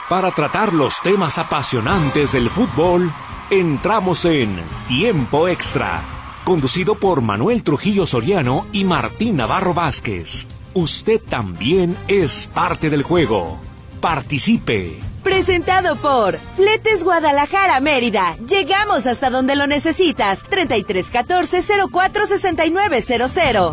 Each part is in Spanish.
Para tratar los temas apasionantes del fútbol, entramos en Tiempo Extra, conducido por Manuel Trujillo Soriano y Martín Navarro Vázquez. Usted también es parte del juego. Participe. Presentado por Fletes Guadalajara Mérida. Llegamos hasta donde lo necesitas. 3314-046900.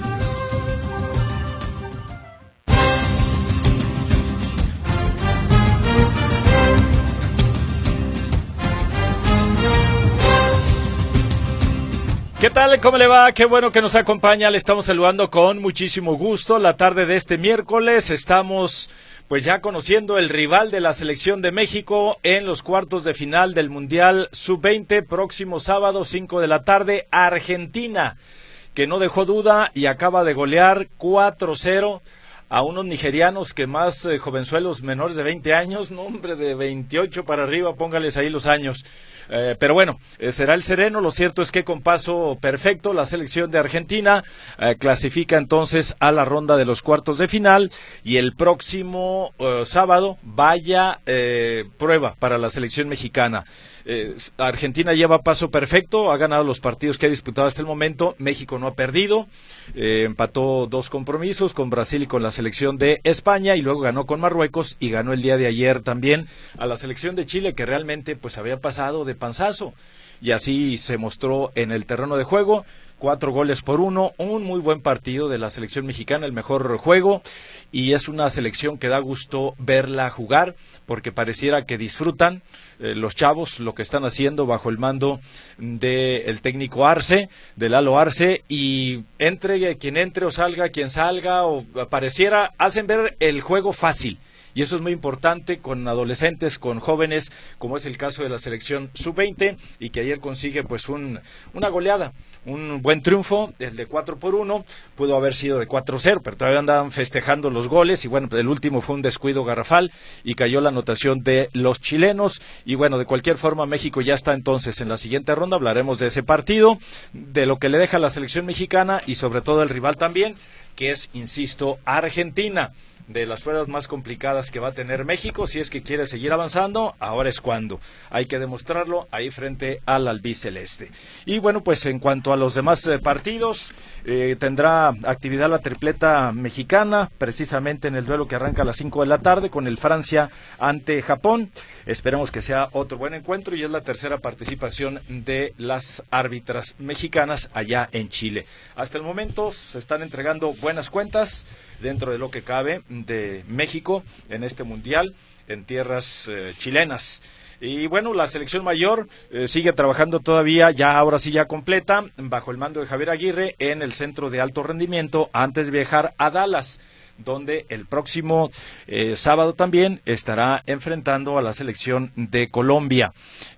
¿Qué tal? ¿Cómo le va? Qué bueno que nos acompaña. Le estamos saludando con muchísimo gusto. La tarde de este miércoles estamos pues ya conociendo el rival de la selección de México en los cuartos de final del Mundial Sub-20, próximo sábado 5 de la tarde, Argentina, que no dejó duda y acaba de golear 4-0 a unos nigerianos que más jovenzuelos menores de 20 años, no hombre, de 28 para arriba, póngales ahí los años. Pero bueno, será el sereno. Lo cierto es que con paso perfecto la selección de Argentina clasifica entonces a la ronda de los cuartos de final, y el próximo sábado vaya prueba para la selección mexicana. Argentina lleva paso perfecto, ha ganado los partidos que ha disputado hasta el momento. México no ha perdido, empató 2 compromisos con Brasil y con la selección de España, y luego ganó con Marruecos y ganó el día de ayer también a la selección de Chile, que realmente pues había pasado de panzazo, y así se mostró en el terreno de juego. 4-1, un muy buen partido de la selección mexicana, el mejor juego, y es una selección que da gusto verla jugar, porque pareciera que disfrutan los chavos lo que están haciendo bajo el mando del técnico Arce, de Lalo Arce, y entre quien entre o salga quien salga, o pareciera, hacen ver el juego fácil. Y eso es muy importante con adolescentes, con jóvenes, como es el caso de la selección sub-20, y que ayer consigue pues una goleada, un buen triunfo, el de 4-1, pudo haber sido de 4-0, pero todavía andaban festejando los goles, y bueno, el último fue un descuido garrafal, y cayó la anotación de los chilenos, y bueno, de cualquier forma México ya está entonces en la siguiente ronda. Hablaremos de ese partido, de lo que le deja la selección mexicana, y sobre todo el rival también, que es, insisto, Argentina. De las pruebas más complicadas que va a tener México, si es que quiere seguir avanzando, ahora es cuando. Hay que demostrarlo ahí frente al albiceleste. Y bueno, pues en cuanto a los demás partidos, tendrá actividad la tripleta mexicana, precisamente en el duelo que arranca a las 5 de la tarde con el Francia ante Japón. Esperemos que sea otro buen encuentro, y es la tercera participación de las árbitras mexicanas allá en Chile. Hasta el momento se están entregando buenas cuentas dentro de lo que cabe de México en este mundial en tierras chilenas. Y bueno, la selección mayor sigue trabajando todavía, ahora sí ya completa, bajo el mando de Javier Aguirre en el centro de alto rendimiento, antes de viajar a Dallas, donde el próximo sábado también estará enfrentando a la selección de Colombia,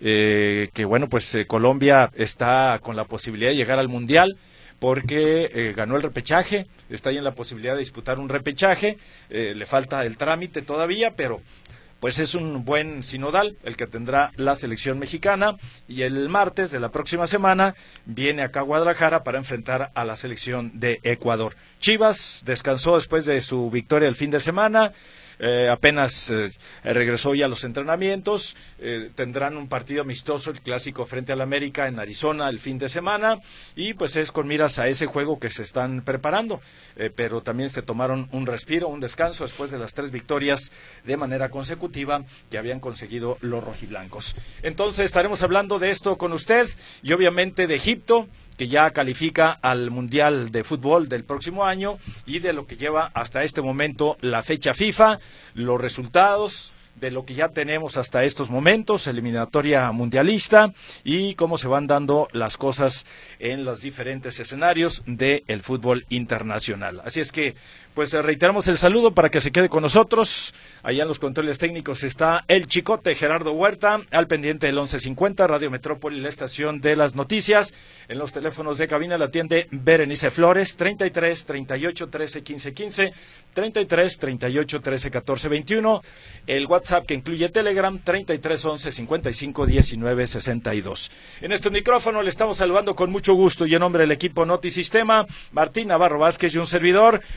que bueno, pues Colombia está con la posibilidad de llegar al mundial, porque ganó el repechaje, está ahí en la posibilidad de disputar un repechaje, le falta el trámite todavía, pero pues es un buen sinodal el que tendrá la selección mexicana, y el martes de la próxima semana viene acá a Guadalajara para enfrentar a la selección de Ecuador. Chivas descansó después de su victoria el fin de semana. Apenas regresó ya a los entrenamientos. Tendrán un partido amistoso, el clásico frente al América en Arizona el fin de semana, y pues es con miras a ese juego que se están preparando, pero también se tomaron un respiro, un descanso después de las 3 victorias de manera consecutiva que habían conseguido los rojiblancos. Entonces estaremos hablando de esto con usted, y obviamente de Egipto, que ya califica al Mundial de Fútbol del próximo año, y de lo que lleva hasta este momento la fecha FIFA, los resultados de lo que ya tenemos hasta estos momentos, eliminatoria mundialista, y cómo se van dando las cosas en los diferentes escenarios del fútbol internacional. Así es que pues reiteramos el saludo para que se quede con nosotros. Allá en los controles técnicos está el Chicote Gerardo Huerta, al pendiente del 1150, Radio Metrópoli, la estación de las noticias. En los teléfonos de cabina la atiende Berenice Flores, 33 38 13 15 15, 33 38 13 14 21, el WhatsApp que incluye Telegram, 33 11 55 19 62. En este micrófono le estamos saludando con mucho gusto, y en nombre del equipo Notisistema, Martín Navarro Vázquez, y un servidor, Manuel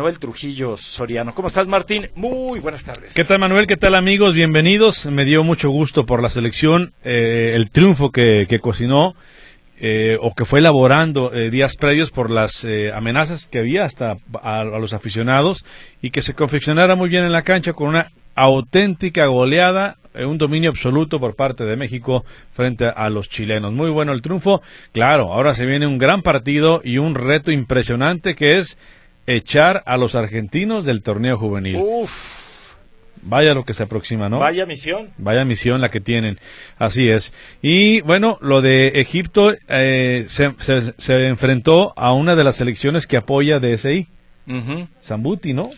Manuel Trujillo Soriano. ¿Cómo estás, Martín? Muy buenas tardes. ¿Qué tal, Manuel? ¿Qué tal, amigos? Bienvenidos. Me dio mucho gusto por la selección, el triunfo que cocinó o que fue elaborando días previos por las amenazas que había hasta a los aficionados, y que se confeccionara muy bien en la cancha con una auténtica goleada, un dominio absoluto por parte de México frente a los chilenos. Muy bueno el triunfo. Claro, ahora se viene un gran partido y un reto impresionante, que es echar a los argentinos del torneo juvenil. Uf. Vaya lo que se aproxima, ¿no? Vaya misión. Vaya misión la que tienen. Así es. Y bueno, lo de Egipto se enfrentó a una de las selecciones que apoya DSI. Sambuti, ¿no?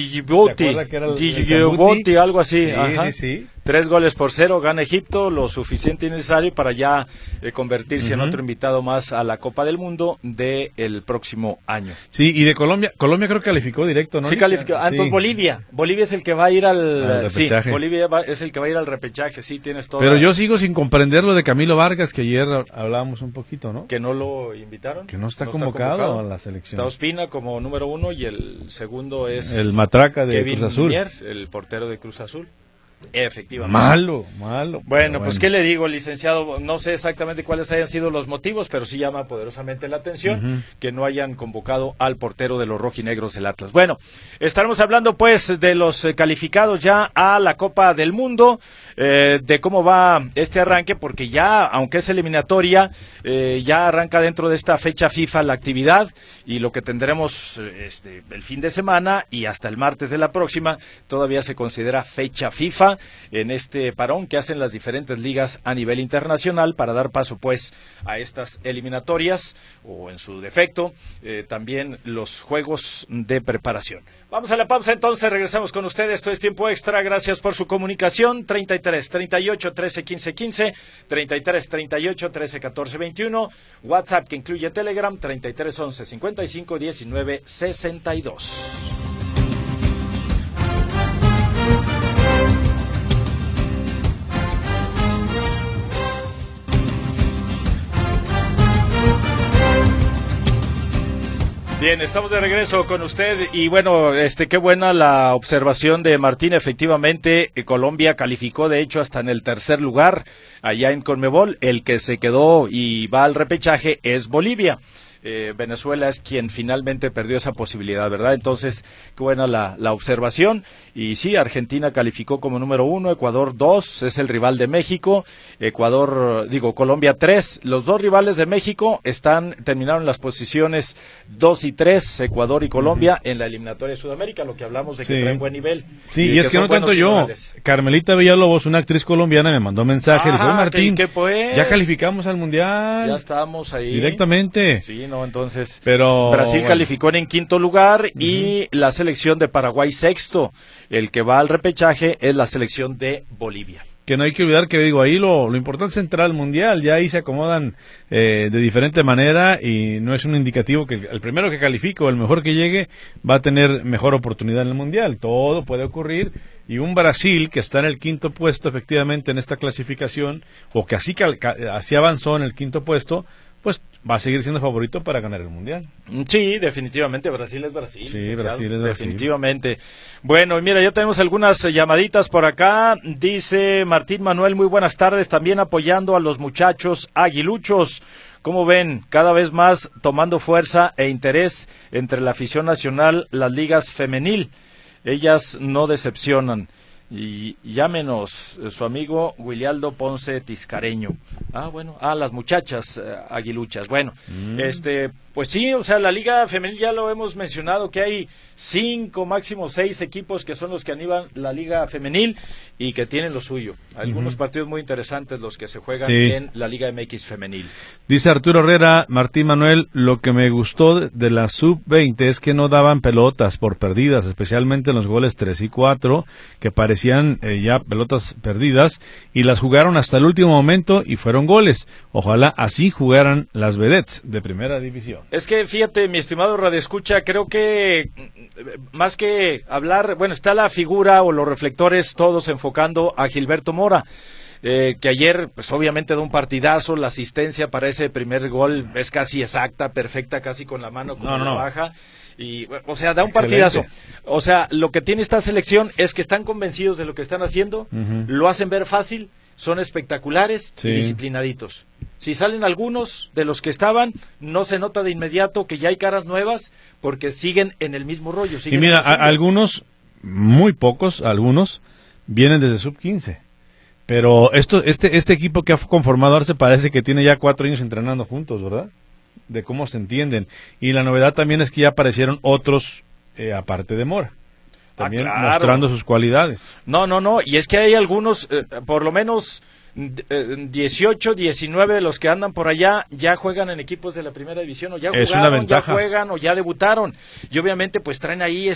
Djibouti, algo así. Sí, ajá. sí. 3-0 gana Egipto, lo suficiente y necesario para ya convertirse en otro invitado más a la Copa del Mundo del próximo año. Sí, y de Colombia creo que calificó directo, ¿no? Sí, calificó. Entonces Bolivia es el que va a ir al repechaje. Sí, Bolivia es el que va a ir al repechaje, sí, tienes todo. Pero yo sigo sin comprender lo de Camilo Vargas, que ayer hablábamos un poquito, ¿no? Que no lo invitaron. Que no está convocado a la selección. Está Ospina como número 1 y el segundo es el matraca de Kevin Cruz Azul. Mier, el portero de Cruz Azul. Efectivamente. Malo. Bueno, pues qué le digo, licenciado, no sé exactamente cuáles hayan sido los motivos, pero sí llama poderosamente la atención que no hayan convocado al portero de los rojinegros del Atlas. Bueno, estaremos hablando pues de los calificados ya a la Copa del Mundo, de cómo va este arranque, porque ya, aunque es eliminatoria, ya arranca dentro de esta fecha FIFA la actividad, y lo que tendremos el fin de semana y hasta el martes de la próxima todavía se considera fecha FIFA en este parón que hacen las diferentes ligas a nivel internacional para dar paso pues a estas eliminatorias, o en su defecto también los juegos de preparación. Vamos a la pausa entonces, regresamos con ustedes. Esto es Tiempo Extra, gracias por su comunicación. 33 38 13 15 15, 33 38 13 14 21, WhatsApp que incluye Telegram 33 11 55 19 62. Bien, estamos de regreso con usted y bueno, qué buena la observación de Martín. Efectivamente, Colombia calificó de hecho hasta en el tercer lugar allá en Conmebol. El que se quedó y va al repechaje es Bolivia. Venezuela es quien finalmente perdió esa posibilidad, ¿verdad? Entonces, qué buena la observación. Y sí, Argentina calificó como número 1, Ecuador 2, es el rival de México, Colombia 3. Los dos rivales de México terminaron las posiciones 2 y 3, Ecuador y Colombia, en la eliminatoria de Sudamérica, lo que hablamos de que traen buen nivel. Sí, y es que no tanto yo. Rivales. Carmelita Villalobos, una actriz colombiana, me mandó mensaje, dijo, Martín, pues, ya calificamos al Mundial. Ya estamos ahí. Directamente. Sí, no, entonces pero Brasil calificó en quinto lugar y la selección de Paraguay sexto. El que va al repechaje es la selección de Bolivia. Que no hay que olvidar que ahí lo importante es entrar al Mundial, ya ahí se acomodan de diferente manera y no es un indicativo que el primero que califique o el mejor que llegue va a tener mejor oportunidad en el Mundial. Todo puede ocurrir, y un Brasil que está en el quinto puesto efectivamente en esta clasificación, o que así avanzó en el quinto puesto, pues va a seguir siendo favorito para ganar el Mundial. Sí, definitivamente, Brasil es Brasil. Sí, Brasil es Brasil. Definitivamente. Bueno, mira, ya tenemos algunas llamaditas por acá. Dice Martín Manuel, muy buenas tardes, también apoyando a los muchachos aguiluchos. ¿Cómo ven? Cada vez más tomando fuerza e interés entre la afición nacional, las ligas femenil. Ellas no decepcionan. Y llámenos, su amigo Willialdo Ponce Tiscareño. Las muchachas aguiluchas. Bueno, pues sí, o sea, la Liga Femenil ya lo hemos mencionado, que hay 5, máximo 6 equipos que son los que animan la Liga Femenil y que tienen lo suyo. Algunos partidos muy interesantes los que se juegan en la Liga MX Femenil. Dice Arturo Herrera, Martín Manuel, lo que me gustó de la Sub-20 es que no daban pelotas por perdidas, especialmente en los goles 3 y 4, que parecían ya pelotas perdidas, y las jugaron hasta el último momento y fueron goles. Ojalá así jugaran las vedettes de primera división. Es que fíjate, mi estimado radioescucha, creo que más que hablar, está la figura o los reflectores todos enfocando a Gilberto Mora, que ayer pues obviamente da un partidazo, la asistencia para ese primer gol es casi exacta, perfecta, casi con la mano como la baja. Y, o sea, da un partidazo. O sea, lo que tiene esta selección es que están convencidos de lo que están haciendo, lo hacen ver fácil, son espectaculares y disciplinaditos. Si salen algunos de los que estaban, no se nota de inmediato que ya hay caras nuevas, porque siguen en el mismo rollo. Y mira, algunos, muy pocos, algunos, vienen desde sub-15. Pero este equipo que ha conformado Arce parece que tiene ya 4 años entrenando juntos, ¿verdad? De cómo se entienden. Y la novedad también es que ya aparecieron otros, aparte de Mora, también mostrando sus cualidades. No, y es que hay algunos, por lo menos 18, 19 de los que andan por allá ya juegan en equipos de la primera división, o ya jugaron, ya juegan o ya debutaron, y obviamente pues traen ahí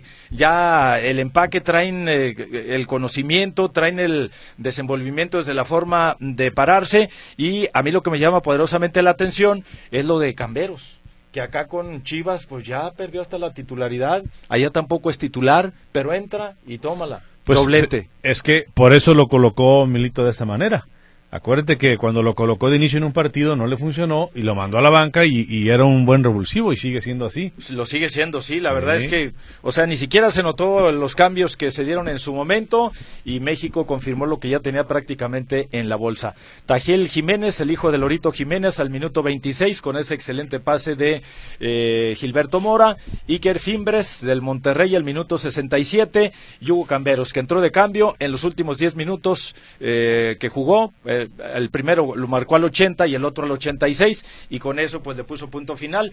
ya el empaque, traen el conocimiento, traen el desenvolvimiento desde la forma de pararse. Y a mí lo que me llama poderosamente la atención es lo de Camberos, que acá con Chivas pues ya perdió hasta la titularidad, allá tampoco es titular, pero entra y tómala. Pues doblete. Es que por eso lo colocó Milito de esta manera. Acuérdate que cuando lo colocó de inicio en un partido no le funcionó y lo mandó a la banca y era un buen revulsivo y sigue siendo así. Lo sigue siendo, sí, la verdad es que, o sea, ni siquiera se notó los cambios que se dieron en su momento y México confirmó lo que ya tenía prácticamente en la bolsa. Tajiel Jiménez, el hijo de Lorito Jiménez, al minuto 26 con ese excelente pase de Gilberto Mora. Iker Fimbres del Monterrey al minuto 67 y Hugo Camberos, que entró de cambio en los últimos 10 minutos que jugó. El primero lo marcó al 80 y el otro al 86 y con eso pues le puso punto final.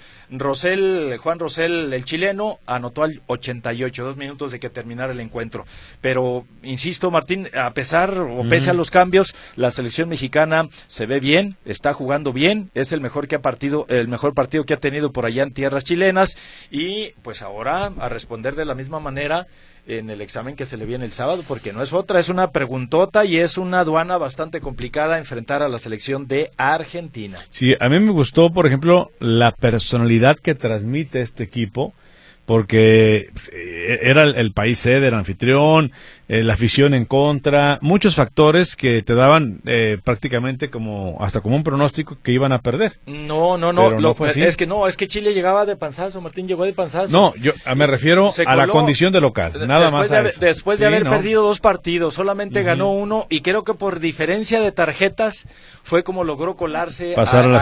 Juan Rosell, el chileno, anotó al 88, 2 minutos de que terminara el encuentro. Pero insisto, Martín, pese a los cambios, la selección mexicana se ve bien, está jugando bien, es el mejor partido que ha tenido por allá en tierras chilenas y pues ahora a responder de la misma manera en el examen que se le viene el sábado, porque no es otra, es una preguntota y es una aduana bastante complicada enfrentar a la selección de Argentina. Sí, a mí me gustó, por ejemplo, la personalidad que transmite este equipo, porque era el país sede, el anfitrión, la afición en contra, muchos factores que te daban prácticamente hasta como un pronóstico que iban a perder. No, es que Chile llegaba de panzazo, Martín llegó de panzazo. No, yo me refiero a la condición de local, nada más a eso. Después de haber perdido 2 partidos, solamente ganó 1 y creo que por diferencia de tarjetas fue como logró colarse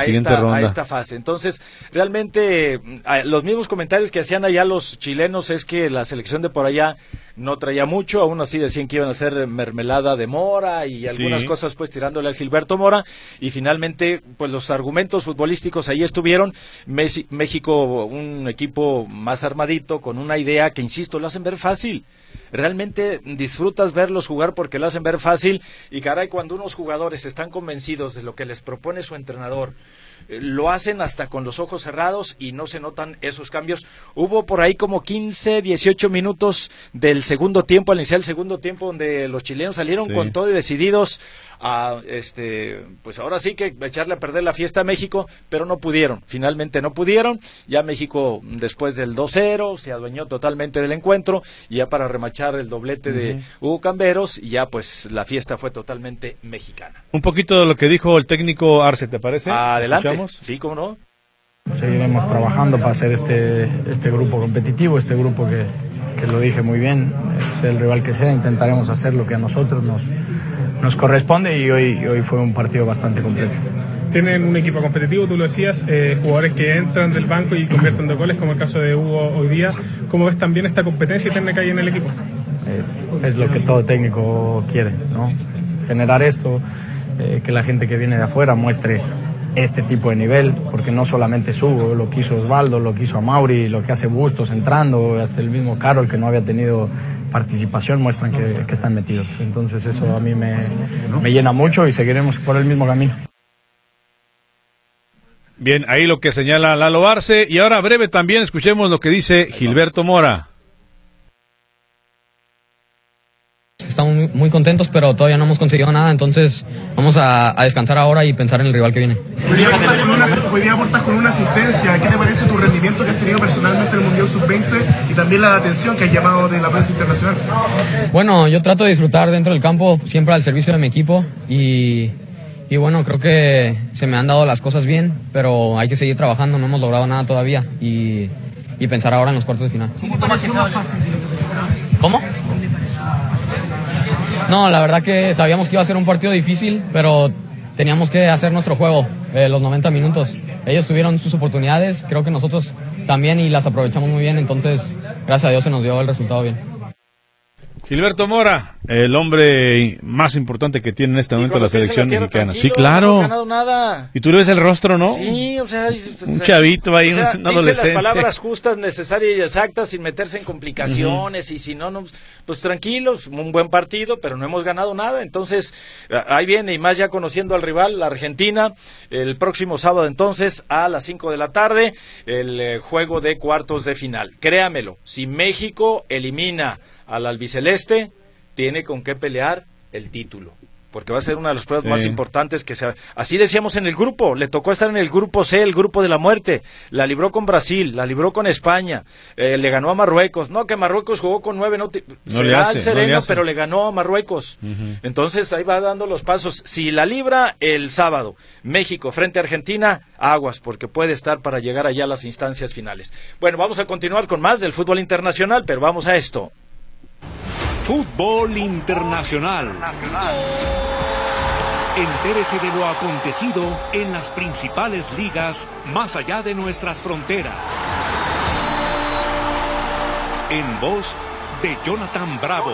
a esta fase. Entonces, realmente los mismos comentarios que hacían allá los chilenos es que la selección de por allá no traía mucho, aún así decían que iban a hacer mermelada de Mora y algunas cosas pues tirándole al Gilberto Mora y finalmente pues los argumentos futbolísticos ahí estuvieron. México, un equipo más armadito, con una idea que insisto, lo hacen ver fácil. Realmente disfrutas verlos jugar porque lo hacen ver fácil y caray, cuando unos jugadores están convencidos de lo que les propone su entrenador, lo hacen hasta con los ojos cerrados y no se notan esos cambios. Hubo por ahí como 15, 18 minutos del segundo tiempo, al iniciar el segundo tiempo, donde los chilenos salieron con todo y decididos a pues ahora sí que echarle a perder la fiesta a México, pero no pudieron, finalmente no pudieron. Ya México después del 2-0 se adueñó totalmente del encuentro y ya para remachar el doblete de Hugo Camberos y ya pues la fiesta fue totalmente mexicana. Un poquito de lo que dijo el técnico Arce, ¿te parece? Adelante. Sí, cómo no. Seguiremos trabajando para hacer este grupo competitivo, este grupo que lo dije muy bien, sea el rival que sea, intentaremos hacer lo que a nosotros nos corresponde y hoy fue un partido bastante completo. Tienen un equipo competitivo, tú lo decías, jugadores que entran del banco y convierten de goles, como el caso de Hugo hoy día. ¿Cómo ves también esta competencia técnica ahí en el equipo? Es lo que todo técnico quiere, ¿no? Generar esto, que la gente que viene de afuera muestre este tipo de nivel, porque no solamente es Hugo, lo que hizo Osvaldo, lo que hizo Amauri, lo que hace Bustos entrando, hasta el mismo Carol que no había tenido participación, muestran que están metidos. Entonces eso a mí me llena mucho y seguiremos por el mismo camino. Bien, ahí lo que señala Lalo Arce. Y ahora breve también escuchemos lo que dice Gilberto Mora. Estamos muy contentos, pero todavía no hemos conseguido nada, entonces vamos a descansar ahora y pensar en el rival que viene. Hoy día aportas con una asistencia. ¿Qué te parece tu rendimiento que has tenido personalmente en el Mundial Sub-20 y también la atención que has llamado de la prensa internacional? Bueno, yo trato de disfrutar dentro del campo, siempre al servicio de mi equipo y bueno, creo que se me han dado las cosas bien, pero hay que seguir trabajando, no hemos logrado nada todavía y y pensar ahora en los cuartos de final. ¿Cómo? No, la verdad que sabíamos que iba a ser un partido difícil, pero teníamos que hacer nuestro juego los 90 minutos. Ellos tuvieron sus oportunidades, creo que nosotros también, y las aprovechamos muy bien, entonces gracias a Dios se nos dio el resultado bien. Gilberto Mora, el hombre más importante que tiene en este momento la selección mexicana. Sí, claro. No hemos ganado nada. Y tú le ves el rostro, ¿no? Sí, o sea, un chavito ahí, o sea, un adolescente. Dice las palabras justas, necesarias y exactas, sin meterse en complicaciones, y si no, pues tranquilos, un buen partido, pero no hemos ganado nada. Entonces, ahí viene, y más ya conociendo al rival, la Argentina, el próximo sábado entonces, a las 5 de la tarde, el juego de cuartos de final. Créamelo, si México elimina al albiceleste, tiene con qué pelear el título, porque va a ser una de las pruebas más importantes que se... Así decíamos en el grupo, le tocó estar en el grupo C, el grupo de la muerte, la libró con Brasil, la libró con España, le ganó a Marruecos, no, que Marruecos jugó con 9, será el sereno, pero le ganó a Marruecos. Entonces ahí va dando los pasos. Si la libra el sábado, México frente a Argentina, aguas, porque puede estar para llegar allá a las instancias finales. Bueno, vamos a continuar con más del fútbol internacional, pero vamos a esto. Fútbol internacional. Entérese de lo acontecido en las principales ligas más allá de nuestras fronteras. En voz de Jonathan Bravo.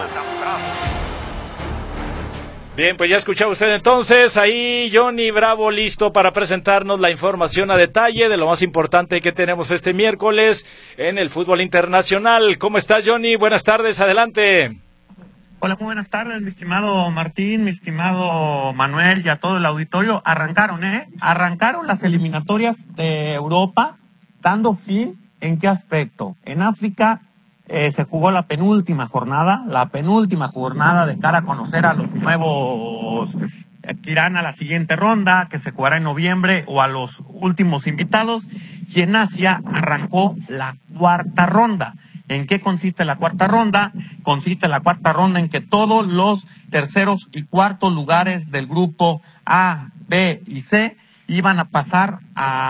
Bien, pues ya escuchaba usted entonces, ahí Johnny Bravo listo para presentarnos la información a detalle de lo más importante que tenemos este miércoles en el fútbol internacional. ¿Cómo estás, Johnny? Buenas tardes, adelante. Hola, muy buenas tardes, mi estimado Martín, mi estimado Manuel y a todo el auditorio. Arrancaron las eliminatorias de Europa, dando fin, ¿en qué aspecto? En África se jugó la penúltima jornada de cara a conocer a los nuevos que irán a la siguiente ronda, que se jugará en noviembre, o a los últimos invitados, y en Asia arrancó la cuarta ronda. ¿En qué consiste la cuarta ronda? Consiste la cuarta ronda en que todos los terceros y cuartos lugares del grupo A, B y C iban a pasar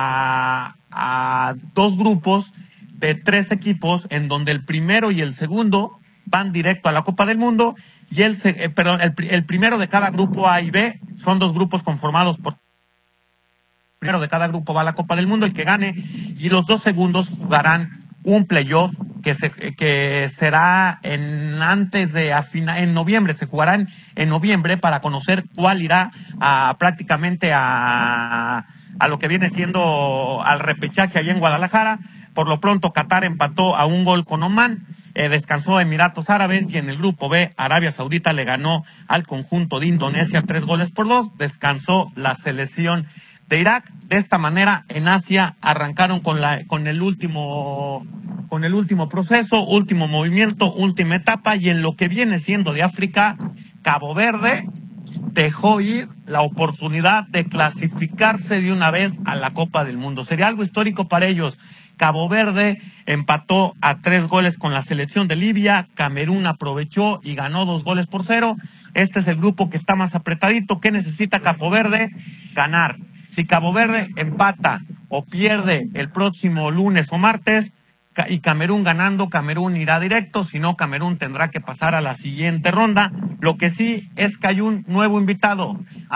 a dos grupos de 3 equipos, en donde el primero y el segundo van directo a la Copa del Mundo, y el primero de cada grupo A y B son 2 grupos conformados por... El primero de cada grupo va a la Copa del Mundo, el que gane, y los 2 segundos jugarán un playoff que será en noviembre. Se jugarán en noviembre para conocer cuál irá prácticamente a lo que viene siendo al repechaje allá en Guadalajara. Por lo pronto, Qatar empató a 1 gol con Omán, descansó Emiratos Árabes, y en el grupo B, Arabia Saudita le ganó al conjunto de Indonesia 3-2. Descansó la selección de Irak. De esta manera, en Asia arrancaron con el último proceso, último movimiento, última etapa, y en lo que viene siendo de África, Cabo Verde dejó ir la oportunidad de clasificarse de una vez a la Copa del Mundo. Sería algo histórico para ellos. Cabo Verde empató a 3 goles con la selección de Libia, Camerún aprovechó y ganó 2-0. Este es el grupo que está más apretadito. ¿Qué necesita Cabo Verde? Ganar. Si Cabo Verde empata o pierde el próximo lunes o martes, y Camerún ganando, Camerún irá directo, si no, Camerún tendrá que pasar a la siguiente ronda. Lo que sí es que hay un nuevo invitado,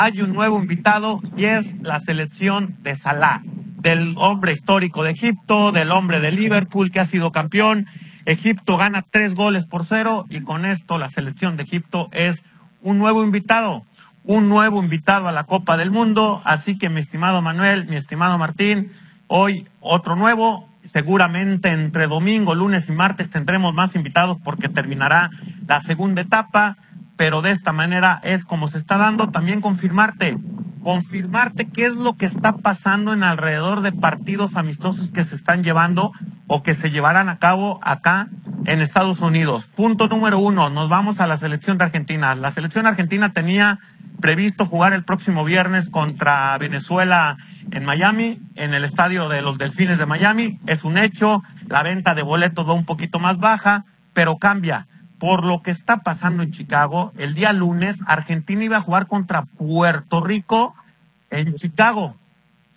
y es la selección de Salah, del hombre histórico de Egipto, del hombre de Liverpool que ha sido campeón. Egipto gana 3-0, y con esto la selección de Egipto es un nuevo invitado a la Copa del Mundo. Así que, mi estimado Manuel, mi estimado Martín, hoy otro nuevo. Seguramente entre domingo, lunes y martes tendremos más invitados porque terminará la segunda etapa, pero de esta manera es como se está dando. También confirmarte qué es lo que está pasando en alrededor de partidos amistosos que se están llevando o que se llevarán a cabo acá en Estados Unidos. Punto número 1, nos vamos a la selección de Argentina. La selección argentina tenía previsto jugar el próximo viernes contra Venezuela en Miami, en el estadio de los Delfines de Miami. Es un hecho, la venta de boletos va un poquito más baja, pero cambia. Por lo que está pasando en Chicago, el día lunes, Argentina iba a jugar contra Puerto Rico en Chicago.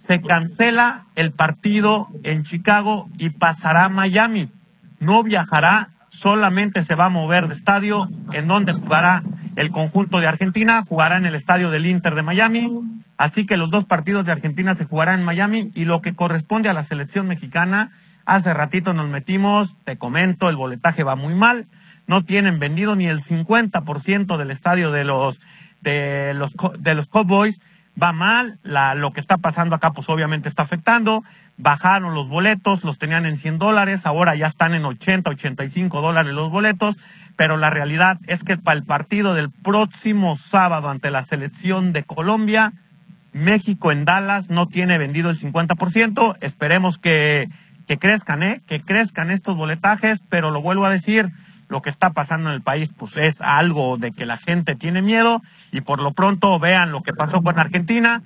se cancela el partido en Chicago y pasará a Miami. No viajará, solamente se va a mover de estadio, en donde jugará el conjunto de Argentina, jugará en el estadio del Inter de Miami, así que los 2 partidos de Argentina se jugarán en Miami, y lo que corresponde a la selección mexicana, hace ratito nos metimos, te comento, el boletaje va muy mal, no tienen vendido ni el 50% del estadio de los Cowboys, va mal, lo que está pasando acá pues obviamente está afectando, bajaron los boletos, los tenían en $100, ahora ya están en $80, $85 los boletos, pero la realidad es que para el partido del próximo sábado ante la selección de Colombia, México en Dallas no tiene vendido el 50%, esperemos que crezcan estos boletajes, pero lo vuelvo a decir, lo que está pasando en el país pues es algo de que la gente tiene miedo, y por lo pronto vean lo que pasó con Argentina,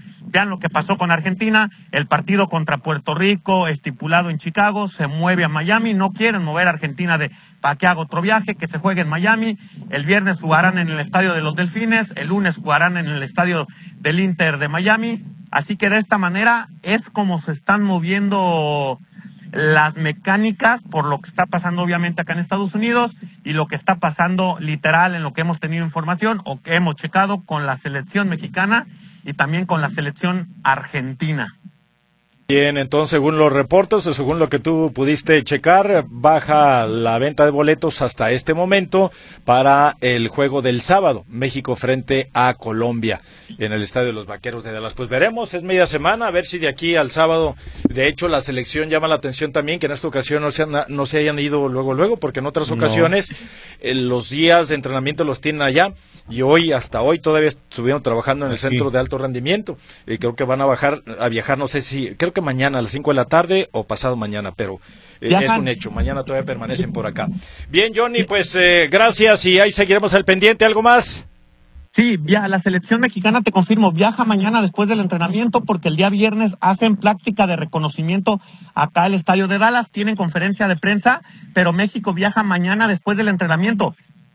el partido contra Puerto Rico estipulado en Chicago se mueve a Miami, no quieren mover a Argentina para que haga otro viaje, que se juegue en Miami, el viernes jugarán en el estadio de los Delfines, el lunes jugarán en el estadio del Inter de Miami, así que de esta manera es como se están moviendo las mecánicas por lo que está pasando obviamente acá en Estados Unidos y lo que está pasando literal en lo que hemos tenido información o que hemos checado con la selección mexicana y también con la selección argentina. Bien, entonces según los reportes o según lo que tú pudiste checar, baja la venta de boletos hasta este momento para el juego del sábado, México frente a Colombia en el Estadio de los Vaqueros de Dallas. Pues veremos, es media semana, a ver si de aquí al sábado, de hecho la selección llama la atención también que en esta ocasión no se hayan ido luego, porque en otras ocasiones los días de entrenamiento los tienen allá y hasta hoy todavía estuvieron trabajando en el centro de alto rendimiento y creo que van a viajar, no sé si, creo que mañana a las 5 de la tarde o pasado mañana, pero es un hecho, mañana todavía permanecen por acá. Bien, Johnny, pues gracias y ahí seguiremos al pendiente. ¿Algo más? Sí, la selección mexicana, te confirmo, viaja mañana después del entrenamiento porque el día viernes hacen práctica de reconocimiento acá al estadio de Dallas, tienen conferencia de prensa, pero México viaja mañana después del entrenamiento.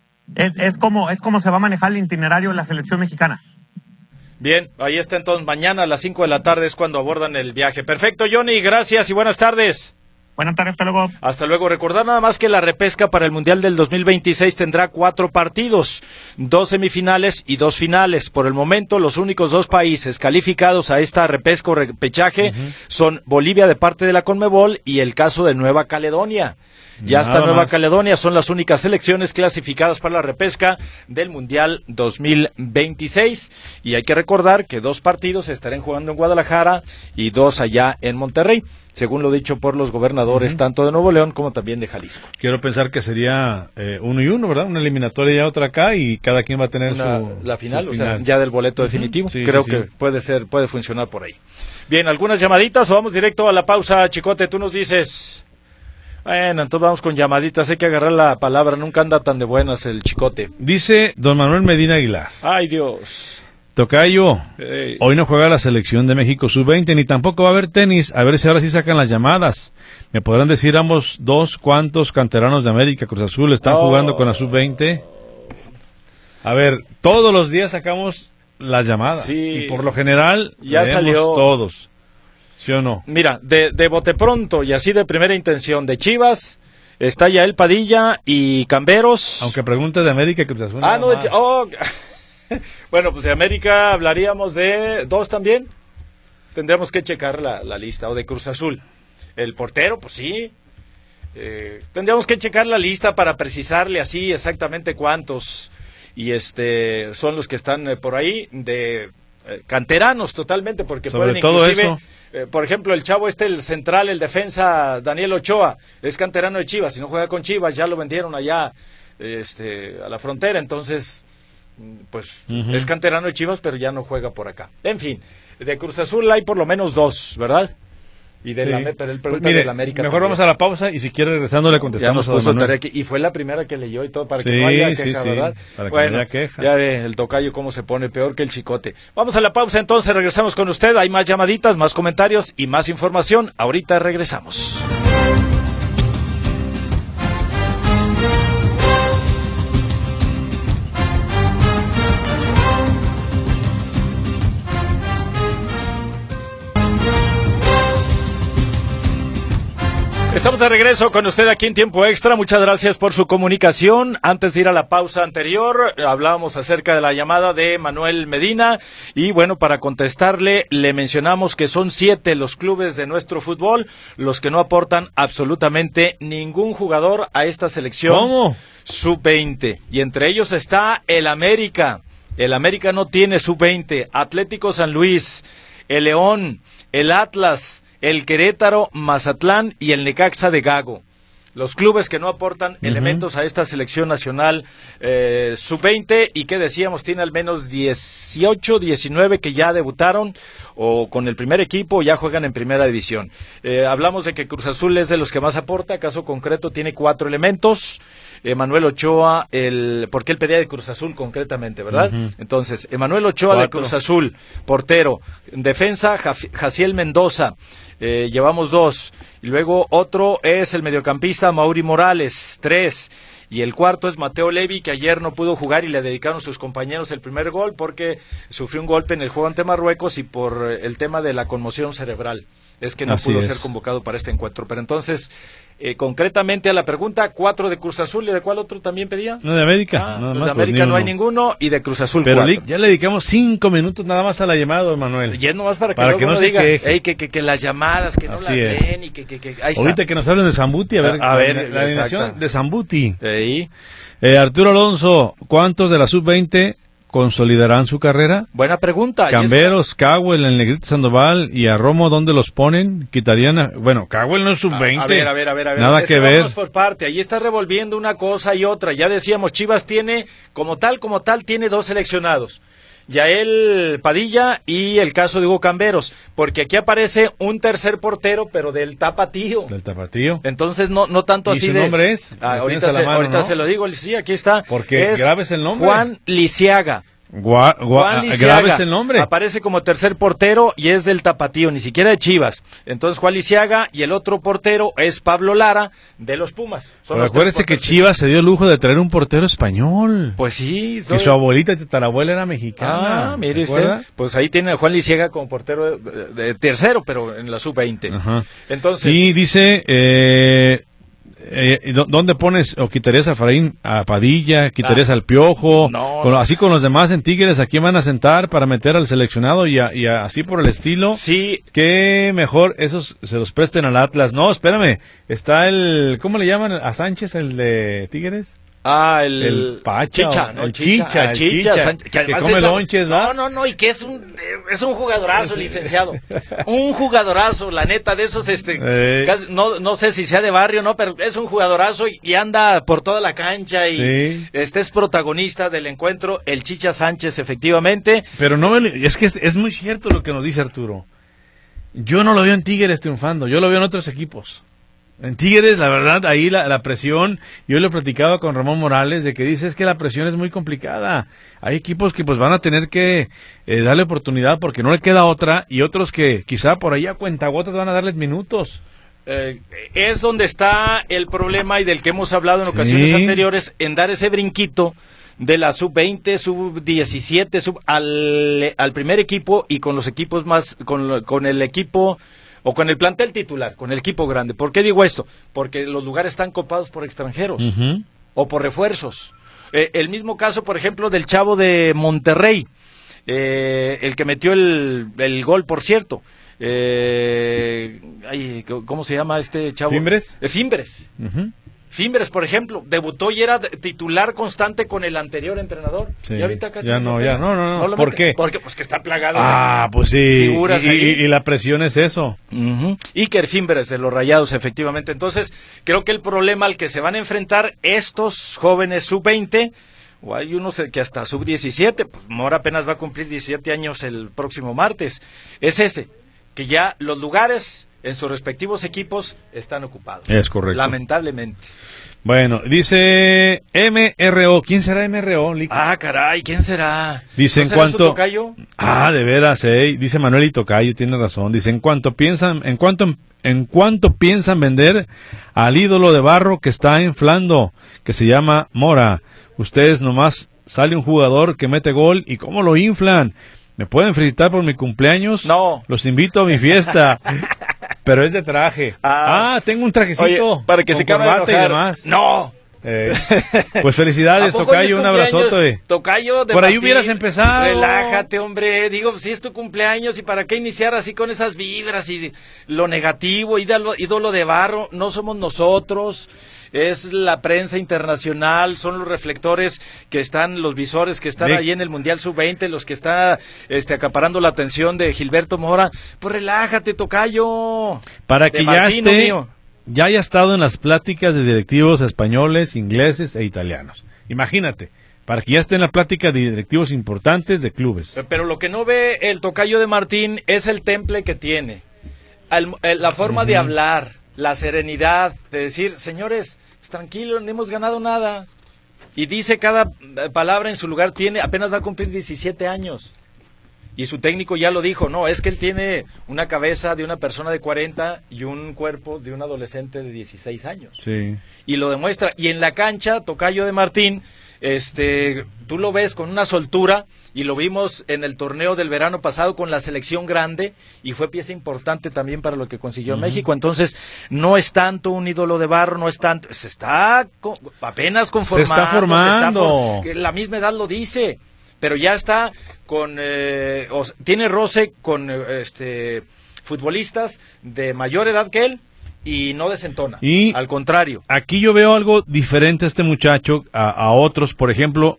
Es como se va a manejar el itinerario de la selección mexicana. Bien, ahí está entonces, mañana a las 5 de la tarde es cuando abordan el viaje. Perfecto, Johnny, gracias y buenas tardes. Buenas tardes, hasta luego. Hasta luego. Recordar nada más que la repesca para el Mundial del 2026 tendrá 4 partidos, 2 semifinales y 2 finales. Por el momento, los únicos 2 países calificados a esta repesca o repechaje son Bolivia de parte de la Conmebol y el caso de Nueva Caledonia. Ya está Nueva Caledonia, son las únicas selecciones clasificadas para la repesca del Mundial 2026. Y hay que recordar que 2 partidos se estarán jugando en Guadalajara y 2 allá en Monterrey, según lo dicho por los gobernadores tanto de Nuevo León como también de Jalisco. Quiero pensar que sería 1 y 1, ¿verdad? Una eliminatoria y otra acá y cada quien va a tener la final, su o sea, ya del boleto definitivo. Sí, creo sí, que puede funcionar por ahí. Bien, ¿algunas llamaditas o vamos directo a la pausa, Chicote? Tú nos dices. Bueno, entonces vamos con llamaditas, hay que agarrar la palabra, nunca anda tan de buenas el Chicote. Dice don Manuel Medina Aguilar. Ay, Dios. Tocayo, hoy no juega la selección de México sub-20, ni tampoco va a haber tenis, a ver si ahora sí sacan las llamadas. ¿Me podrán decir ambos cuántos canteranos de América, Cruz Azul, están jugando con la sub-20? A ver, todos los días sacamos las llamadas, y por lo general ya salió todos. ¿Sí o no? Mira, de bote pronto y así de primera intención, de Chivas, está Yael Padilla y Camberos. Aunque pregunte de América y Cruz Azul. Bueno, pues de América hablaríamos de 2 también. Tendríamos que checar la lista, o de Cruz Azul. El portero, pues sí. Tendríamos que checar la lista para precisarle así exactamente cuántos. Y son los que están por ahí de canteranos totalmente, porque sobre pueden todo inclusive... eso. Por ejemplo, el chavo el central, el defensa Daniel Ochoa, es canterano de Chivas, si no juega con Chivas ya lo vendieron allá a la frontera, entonces pues es canterano de Chivas pero ya no juega por acá. En fin, de Cruz Azul hay por lo menos 2, ¿verdad? Y de pero él pregunta de la América. Mejor también. Vamos a la pausa y si quiere regresando le contestamos. Ya nos puso tarea aquí, y fue la primera que leyó y todo para que no haya queja, ¿verdad? Para que no haya queja. Ya ve el tocayo cómo se pone peor que el Chicote. Vamos a la pausa entonces, regresamos con usted. Hay más llamaditas, más comentarios y más información. Ahorita regresamos. Estamos de regreso con usted aquí en Tiempo Extra. Muchas gracias por su comunicación. Antes de ir a la pausa anterior, hablábamos acerca de la llamada de Manuel Medina. Y bueno, para contestarle, le mencionamos que son 7 los clubes de nuestro fútbol los que no aportan absolutamente ningún jugador a esta selección. ¿Cómo? Sub-20. Y entre ellos está el América. El América no tiene Sub-20. Atlético San Luis, el León, el Atlas, el Querétaro, Mazatlán y el Necaxa de Gago. Los clubes que no aportan elementos a esta selección nacional sub-20 y que decíamos tiene al menos 18, 19 que ya debutaron o con el primer equipo ya juegan en primera división. Hablamos de que Cruz Azul es de los que más aporta, caso concreto tiene 4 elementos. Manuel Ochoa, porque él pedía de Cruz Azul concretamente, ¿verdad? Entonces, Emanuel Ochoa 4. De Cruz Azul, portero. Defensa, Jaciel Mendoza. Llevamos 2. Y luego otro es el mediocampista Mauri Morales, 3. Y el cuarto es Mateo Levi, que ayer no pudo jugar y le dedicaron sus compañeros el primer gol porque sufrió un golpe en el juego ante Marruecos y por el tema de la conmoción cerebral. Es que no pudo ser convocado para este encuentro. Pero entonces, concretamente a la pregunta, 4 de Cruz Azul. ¿Y de cuál otro también pedía? No, de América. Pues de América no hay ninguno y de Cruz Azul pero 4. Ya le dedicamos 5 minutos nada más a la llamada, Manuel. Y es nomás para que no diga que las llamadas, que no las leen y que ahí está. Ahorita que nos hablen de Zambuti, a ver la alineación de Zambuti. Arturo Alonso, ¿cuántos de la sub-20 consolidarán su carrera? Buena pregunta. Camberos, Cowell, el Negrito Sandoval y a Romo, ¿dónde los ponen? Quitarían bueno, Cowell no es sub-20. A ver. Nada que ver. Vamos por parte. Ahí está revolviendo una cosa y otra. Ya decíamos, Chivas tiene, como tal, tiene 2 seleccionados. Yael Padilla y el caso de Hugo Camberos, porque aquí aparece un tercer portero, pero del Tapatío. Del Tapatío. Entonces no tanto así de... ¿Y su nombre es? Ahorita se lo digo, sí, aquí está. Porque grave es el nombre. Juan Lisiaga. Juan Lisiaga grave es el nombre. Aparece como tercer portero y es del Tapatío, ni siquiera de Chivas. Entonces Juan Lisiaga y el otro portero es Pablo Lara de los Pumas. Pero acuérdese que Chivas se dio el lujo de traer un portero español. Pues sí. Que su abuelita y tatarabuela era mexicana. Mire usted. Pues ahí tiene a Juan Lisiaga como portero de tercero, pero en la sub-20. Entonces. Y dice... ¿dónde pones o quitarías a Efraín, a Padilla, quitarías al Piojo? Así con los demás en Tigres, ¿a quién van a sentar para meter al seleccionado y así por el estilo? Sí. Que mejor esos se los presten al Atlas. No, espérame, está ¿cómo le llaman a Sánchez, el de Tigres? El Pacha, Chicha, ¿no? El Chicha, que come lonches, ¿no? No, y que es un jugadorazo, licenciado. Un jugadorazo, la neta, de esos, casi, no sé si sea de barrio, no, pero es un jugadorazo y anda por toda la cancha y es protagonista del encuentro, el Chicha Sánchez, efectivamente. Pero es que es muy cierto lo que nos dice Arturo. Yo no lo veo en Tigres triunfando, yo lo veo en otros equipos. En Tigres, la verdad, ahí la presión, yo le platicaba con Ramón Morales de que dice es que la presión es muy complicada. Hay equipos que pues van a tener que darle oportunidad porque no le queda otra y otros que quizá por ahí a cuentagotas van a darles minutos. Es donde está el problema y del que hemos hablado en ocasiones anteriores, en dar ese brinquito de la sub-20, sub-17, al primer equipo y con los equipos más, con el equipo... O con el plantel titular, con el equipo grande. ¿Por qué digo esto? Porque los lugares están copados por extranjeros o por refuerzos. El mismo caso, por ejemplo, del chavo de Monterrey, el que metió el gol, por cierto. ¿Cómo se llama este chavo? ¿Fimbres? Fimbres. Fimbres, por ejemplo, debutó y era titular constante con el anterior entrenador. Sí. Y ahorita casi no. ¿Por qué? Porque pues que está plagado pues sí. Figuras y la presión es eso. Iker Fimbres de los Rayados, efectivamente. Entonces, creo que el problema al que se van a enfrentar estos jóvenes sub-20, o hay unos que hasta sub-17, pues Mora apenas va a cumplir 17 años el próximo martes, es ese, que ya los lugares en sus respectivos equipos están ocupados. Es correcto. Lamentablemente. Bueno, dice MRO. ¿Quién será MRO, Lick? Caray, ¿quién será? Dice ¿No en será cuanto... su tocayo? De veras, dice Manuel y Tocayo, tiene razón. Dice, en cuanto piensan vender al ídolo de barro que está inflando, que se llama Mora. Ustedes nomás sale un jugador que mete gol y cómo lo inflan. ¿Me pueden felicitar por mi cumpleaños? No. Los invito a mi fiesta. Pero es de traje. Tengo un trajecito. Oye, para que se acabe de enojar. Y demás. ¡No! Pues felicidades, Tocayo, un abrazote. Tocayo, por ahí hubieras empezado. Relájate, hombre. Digo, si es tu cumpleaños, ¿y para qué iniciar así con esas vibras y lo negativo, ídolo de barro? No somos nosotros. Es la prensa internacional, son los reflectores que están, los visores que están ahí en el Mundial Sub-20, los que está acaparando la atención de Gilberto Mora. Pues relájate, Tocayo. Para que ya haya estado en las pláticas de directivos españoles, ingleses e italianos. Imagínate, para que ya esté en la plática de directivos importantes de clubes. Pero lo que no ve el Tocayo de Martín es el temple que tiene, la forma de hablar, la serenidad, de decir, señores, pues tranquilo, no hemos ganado nada. Y dice cada palabra en su lugar, apenas va a cumplir 17 años. Y su técnico ya lo dijo, no, es que él tiene una cabeza de una persona de 40 y un cuerpo de un adolescente de 16 años. Sí. Y lo demuestra. Y en la cancha, Tocayo de Martín, tú lo ves con una soltura, y lo vimos en el torneo del verano pasado con la selección grande, y fue pieza importante también para lo que consiguió México. Entonces, no es tanto un ídolo de barro, no es tanto, se está apenas conformando. Se está formando. La misma edad lo dice. Pero ya está tiene roce con futbolistas de mayor edad que él y no desentona. Y al contrario. Aquí yo veo algo diferente a este muchacho a otros. Por ejemplo,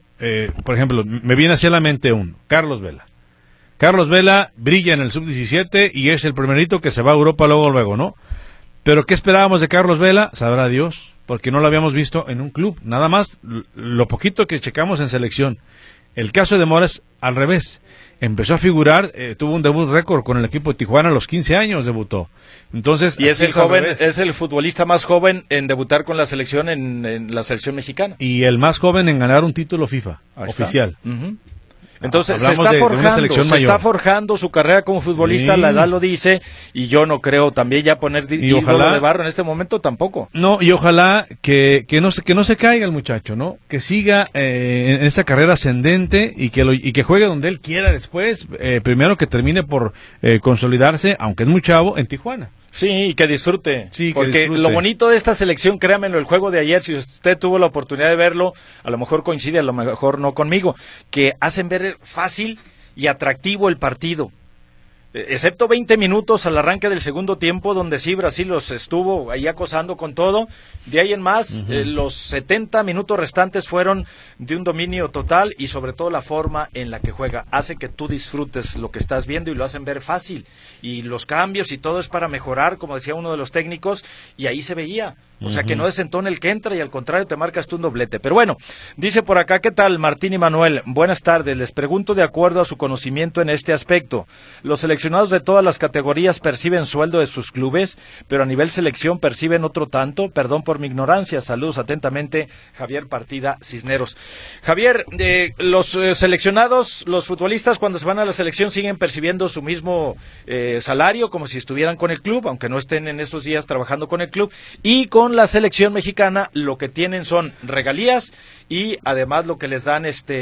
me viene hacia la mente Carlos Vela. Carlos Vela brilla en el sub-17 y es el primerito que se va a Europa luego, ¿no? Pero ¿qué esperábamos de Carlos Vela? Sabrá Dios, porque no lo habíamos visto en un club. Nada más lo poquito que checamos en selección. El caso de Mora es al revés. Empezó a figurar, tuvo un debut récord con el equipo de Tijuana, a los 15 años debutó. Entonces, y es el futbolista más joven en debutar con la selección en la selección mexicana. Y el más joven en ganar un título FIFA oficial. Entonces se está forjando su carrera como futbolista, la edad lo dice, y yo no creo también ya poner ídolo de barro en este momento tampoco. No, y ojalá que no se caiga el muchacho, ¿no? Que siga en esa carrera ascendente y que juegue donde él quiera después, primero que termine por consolidarse, aunque es muy chavo, en Tijuana. Sí, y que disfrute, porque lo bonito de esta selección, créamelo, el juego de ayer, si usted tuvo la oportunidad de verlo, a lo mejor coincide, a lo mejor no conmigo, que hacen ver fácil y atractivo el partido. Excepto 20 minutos al arranque del segundo tiempo, donde sí Brasil los estuvo ahí acosando con todo. De ahí en más, los 70 minutos restantes fueron de un dominio total, y sobre todo la forma en la que juega hace que tú disfrutes lo que estás viendo y lo hacen ver fácil. Y los cambios y todo es para mejorar, como decía uno de los técnicos, y ahí se veía. O sea, que no desentona el que entra y al contrario te marcas tú un doblete. Pero bueno, dice por acá, ¿qué tal Martín y Manuel? Buenas tardes, les pregunto de acuerdo a su conocimiento en este aspecto. Los seleccionados de todas las categorías perciben sueldo de sus clubes, pero a nivel selección perciben otro tanto. Perdón por mi ignorancia, saludos atentamente, Javier Partida Cisneros. Javier, los seleccionados, los futbolistas cuando se van a la selección siguen percibiendo su mismo salario, como si estuvieran con el club, aunque no estén en esos días trabajando con el club, y con la selección mexicana lo que tienen son regalías y además lo que les dan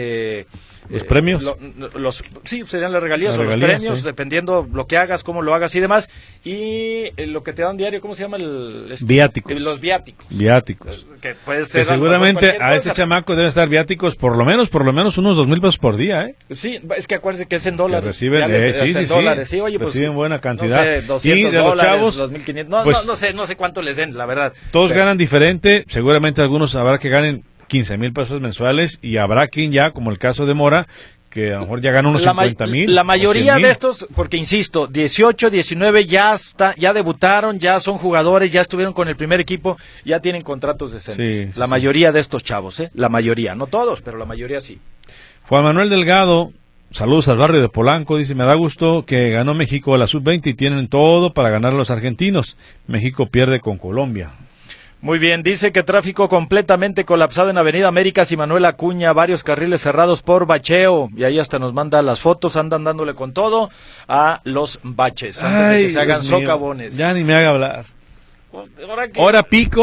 los premios. Sí, serían las regalías o los premios, sí, dependiendo lo que hagas, cómo lo hagas y demás. Y lo que te dan diario, ¿cómo se llama? Viáticos. Los viáticos. Viáticos. Que puede ser seguramente a este chamaco deben estar viáticos por lo menos unos 2,000 pesos por día, ¿eh? Sí, es que acuérdese que es en dólares. Que reciben, dólares. Sí, oye, pues, reciben buena cantidad. No sé, $200, y de los chavos, 2,500. Pues, no sé cuánto les den, la verdad. Todos ganan diferente, seguramente algunos habrá que ganen 15,000 pesos mensuales, y habrá quien ya, como el caso de Mora, que a lo mejor ya gana unos 50,000. La mayoría de estos, porque insisto, 18, 19 ya debutaron, ya son jugadores, ya estuvieron con el primer equipo, ya tienen contratos decentes. La mayoría de estos chavos, la mayoría, no todos, pero la mayoría sí. Juan Manuel Delgado, saludos al barrio de Polanco, dice, me da gusto que ganó México a la sub-20 y tienen todo para ganar a los argentinos. México pierde con Colombia. Muy bien, dice que tráfico completamente colapsado en Avenida Américas y Manuel Acuña, varios carriles cerrados por bacheo, y ahí hasta nos manda las fotos, andan dándole con todo a los baches, antes de que se hagan socavones. Ya ni me haga hablar. Hora pico,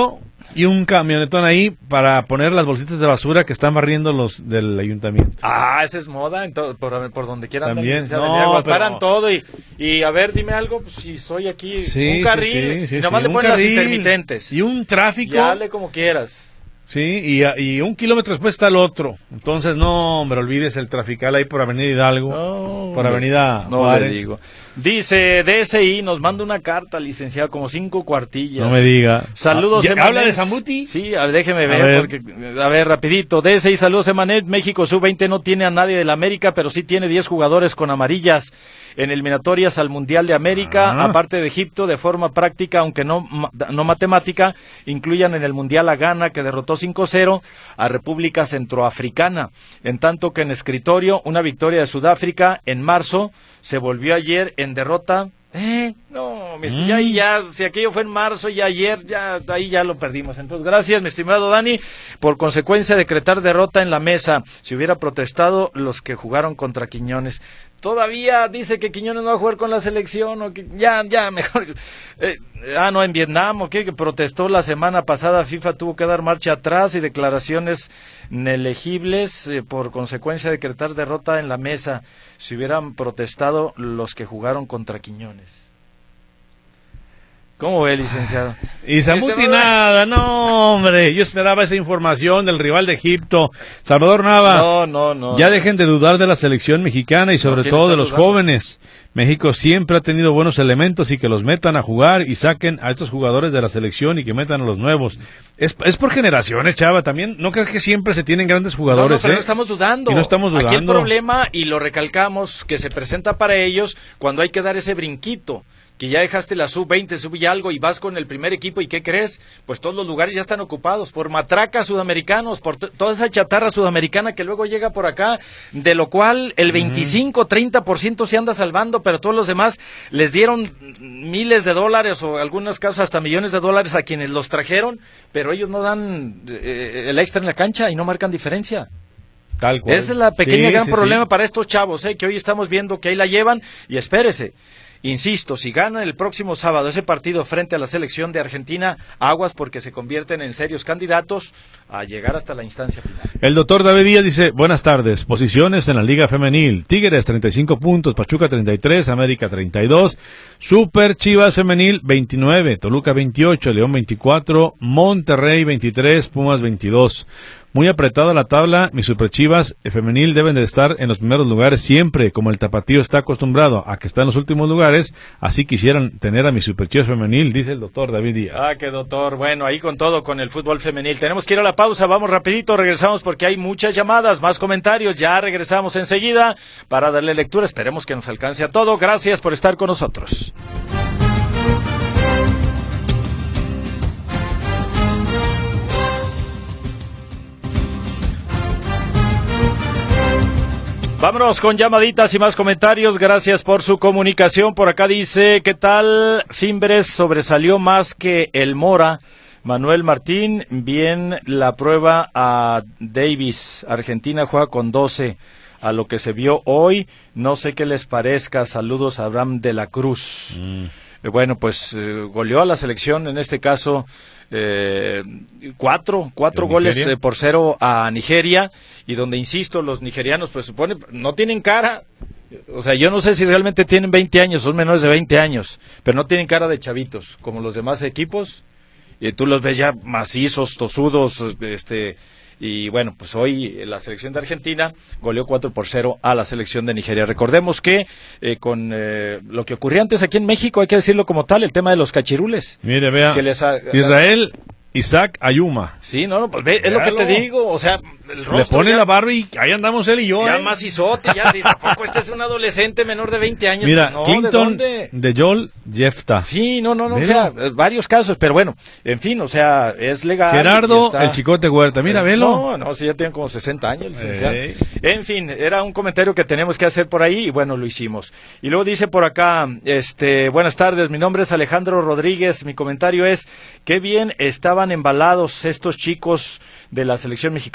y un camionetón ahí para poner las bolsitas de basura que están barriendo los del ayuntamiento. Ah, esa es moda, por donde quieran. También, paran todo y a ver, dime algo, pues, si soy aquí, un carril, y nomás le ponen las intermitentes. Y un tráfico. Y dale como quieras. Sí, y 1 kilómetro después está el otro. Entonces, no, hombre, olvides el trafical ahí por Avenida Hidalgo, por Avenida Juárez. Le digo. Dice DSI, nos manda una carta, licenciado, como 5 cuartillas. No me diga. Saludos, Emanet. ¿Habla de Zamuti? Sí, déjeme ver, a ver, rapidito. DSI, saludos, Emanet. México Sub-20 no tiene a nadie de la América, pero sí tiene 10 jugadores con amarillas en eliminatorias al Mundial de América, aparte de Egipto, de forma práctica, aunque no matemática, incluyan en el Mundial a Ghana, que derrotó 5-0 a República Centroafricana, en tanto que en escritorio, una victoria de Sudáfrica en marzo, se volvió ayer en derrota. Si aquello fue en marzo y ayer, ahí ya lo perdimos. Entonces, gracias, mi estimado Dani. Por consecuencia, decretar derrota en la mesa. Si hubiera protestado los que jugaron contra Quiñones. Todavía dice que Quiñones no va a jugar con la selección, o que ya mejor. En Vietnam, que protestó la semana pasada. FIFA tuvo que dar marcha atrás y declaraciones inelegibles. Por consecuencia, decretar derrota en la mesa. Si hubieran protestado los que jugaron contra Quiñones. ¿Cómo ve, licenciado? Y Zamuti nada, no, hombre. Yo esperaba esa información del rival de Egipto. Salvador Nava. No. Ya dejen de dudar de la selección mexicana y sobre todo de los jóvenes. México siempre ha tenido buenos elementos y que los metan a jugar y saquen a estos jugadores de la selección y que metan a los nuevos. Es por generaciones, Chava. También no crees que siempre se tienen grandes jugadores. No estamos dudando. Y no estamos dudando. Aquí el problema, y lo recalcamos, que se presenta para ellos cuando hay que dar ese brinquito. Que ya dejaste la sub-20, sub y algo, y vas con el primer equipo, ¿y qué crees? Pues todos los lugares ya están ocupados por matracas sudamericanos, por toda esa chatarra sudamericana que luego llega por acá, de lo cual el 25-30% se anda salvando, pero todos los demás les dieron miles de dólares, o en algunos casos hasta millones de dólares a quienes los trajeron, pero ellos no dan el extra en la cancha y no marcan diferencia. Tal cual. Ese es la pequeña gran problema para estos chavos, que hoy estamos viendo que ahí la llevan, y espérese. Insisto, si ganan el próximo sábado ese partido frente a la selección de Argentina, aguas, porque se convierten en serios candidatos a llegar hasta la instancia final. El doctor David Díaz dice, buenas tardes, posiciones en la Liga Femenil, Tigres 35 puntos, Pachuca 33, América 32, Super Chivas Femenil 29, Toluca 28, León 24, Monterrey 23, Pumas 22. Muy apretada la tabla, mis Superchivas femenil deben de estar en los primeros lugares siempre, como el tapatío está acostumbrado a que está en los últimos lugares, así quisieran tener a mis Superchivas femenil, dice el doctor David Díaz. Qué doctor, bueno, ahí con todo, con el fútbol femenil. Tenemos que ir a la pausa, vamos rapidito, regresamos porque hay muchas llamadas, más comentarios, ya regresamos enseguida para darle lectura, esperemos que nos alcance a todo, gracias por estar con nosotros. Vámonos con llamaditas y más comentarios, gracias por su comunicación. Por acá dice, ¿qué tal? Fimbres sobresalió más que el Mora. Manuel Martín, bien la prueba a Davis. Argentina juega con 12. A lo que se vio hoy, no sé qué les parezca. Saludos a Abraham de la Cruz. Bueno, pues goleó a la selección, en este caso, 4 goles por 0 a Nigeria, y donde, insisto, los nigerianos, pues supone, no tienen cara, o sea, yo no sé si realmente tienen 20 años, son menores de 20 años, pero no tienen cara de chavitos, como los demás equipos, y tú los ves ya macizos, tosudos, y bueno, pues hoy la selección de Argentina goleó 4-0 a la selección de Nigeria. Recordemos que con lo que ocurría antes aquí en México, hay que decirlo como tal, el tema de los cachirules. Mire, vea, Israel Isaac Ayuma. Sí, pues ve, es lo que te digo, o sea, el rostro. Le pone la barba y ahí andamos él y yo. Ya macizote, ya dice, ¿a poco este es un adolescente menor de 20 años? Mira, no, Clinton de Joel Jefta. Sí, no, o sea, varios casos, pero bueno, en fin, o sea, es legal. Gerardo, el Chicote Huerta, mira, velo. No, sí, ya tienen como 60 años, licenciado. En fin, era un comentario que teníamos que hacer por ahí y bueno, lo hicimos. Y luego dice por acá, buenas tardes, mi nombre es Alejandro Rodríguez, mi comentario es, qué bien estaban embalados estos chicos de la selección mexicana sub-20,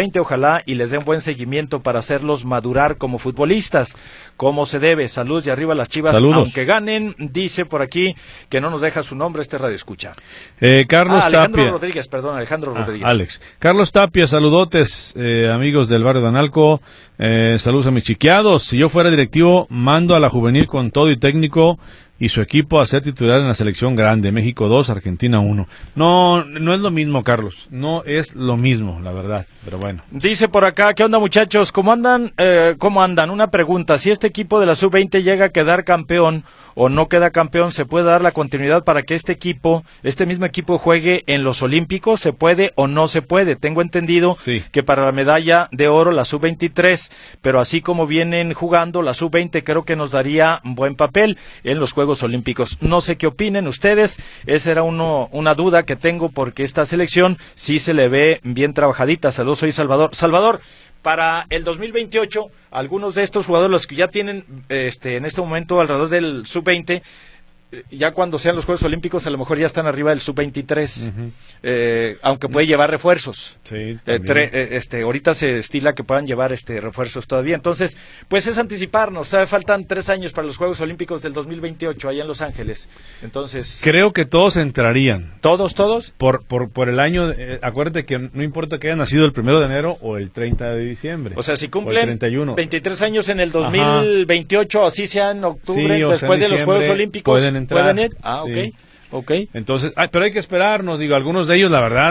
sub-20, ojalá y les den buen seguimiento para hacerlos madurar como futbolistas, como se debe. Saludos y arriba las Chivas, saludos. Aunque ganen, dice por aquí que no nos deja su nombre este radio escucha. Carlos Alejandro Tapia. Rodríguez, perdón, Alejandro Rodríguez. Alex. Carlos Tapia, saludotes, amigos del barrio de Analco, saludos a mis chiquiados. Si yo fuera directivo, mando a la juvenil con todo y técnico y su equipo a ser titular en la selección grande, México 2, Argentina 1. No es lo mismo, Carlos, no es lo mismo, la verdad, pero bueno. Dice por acá, ¿qué onda muchachos? ¿Cómo andan? Una pregunta, si este equipo de la sub-20 llega a quedar campeón o no queda campeón, ¿se puede dar la continuidad para que este mismo equipo juegue en los Olímpicos? ¿Se puede o no se puede? Tengo entendido que para la medalla de oro la sub-23, pero así como vienen jugando la sub-20, creo que nos daría un buen papel en los Juegos Olímpicos. No sé qué opinen ustedes, esa era una duda que tengo porque esta selección sí se le ve bien trabajadita. Saludos, soy Salvador. Salvador, para el 2028, algunos de estos jugadores, los que ya tienen en este momento alrededor del sub-20, ya cuando sean los Juegos Olímpicos a lo mejor ya están arriba del sub-23, aunque puede llevar refuerzos. Sí, ahorita se estila que puedan llevar refuerzos todavía. Entonces, pues es anticiparnos. Todavía faltan 3 años para los Juegos Olímpicos del 2028 allá en Los Ángeles. Entonces, creo que todos entrarían. ¿Todos? Por el año. Acuérdate que no importa que hayan nacido el 1 de enero o el 30 de diciembre. O sea, si cumplen 23 años en el 2028, así sea en octubre, después de los Juegos Olímpicos, ¿pueden ir? Sí. Ok. Entonces, pero hay que esperarnos, algunos de ellos, la verdad,